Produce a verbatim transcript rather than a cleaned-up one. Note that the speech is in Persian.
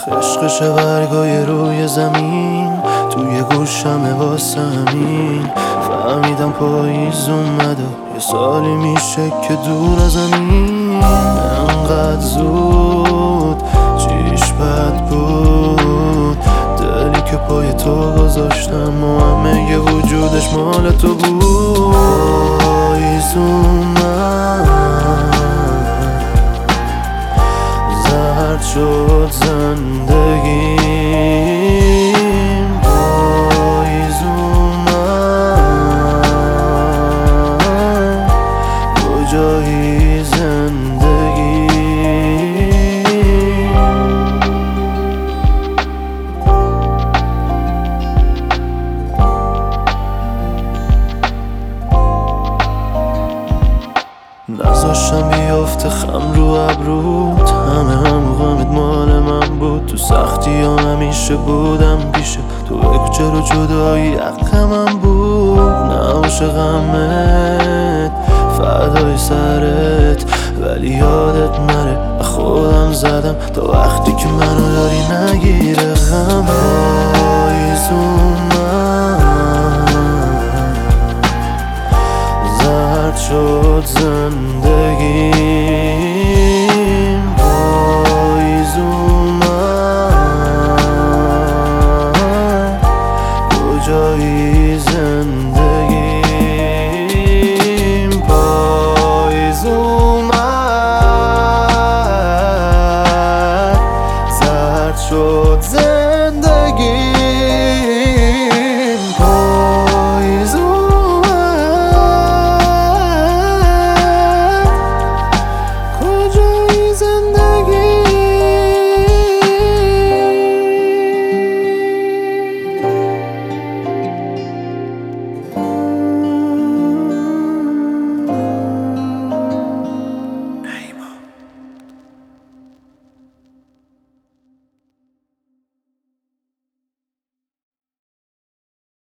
خشخش برگای روی زمین توی گوشم واسه همین فهمیدم پاییز اومد و یه سالی میشه که دور از زمین. انقدر زود چیش بد بود، دلی که پای تو گذاشتم و همه یه وجودش مال تو بود. پاییز اومد زرد شد زندگیم، پاییز اومد کجایی زندگی. نذاشتم بیافته خم رو ابروت، همه هم غمت مال من بود. تو سختی ها همیشه بودم پیشه تو، کوچه رو جدایی حق من بود. نه غمت فدای سرت ولی یادت نره و خودم زدم تا وقتی که منو داری نگیره غم. پاییز اومد زرد شد زندگیم، پاییز اومد کجایی زندگیم. پاییز اومد زرد شد زندگیم.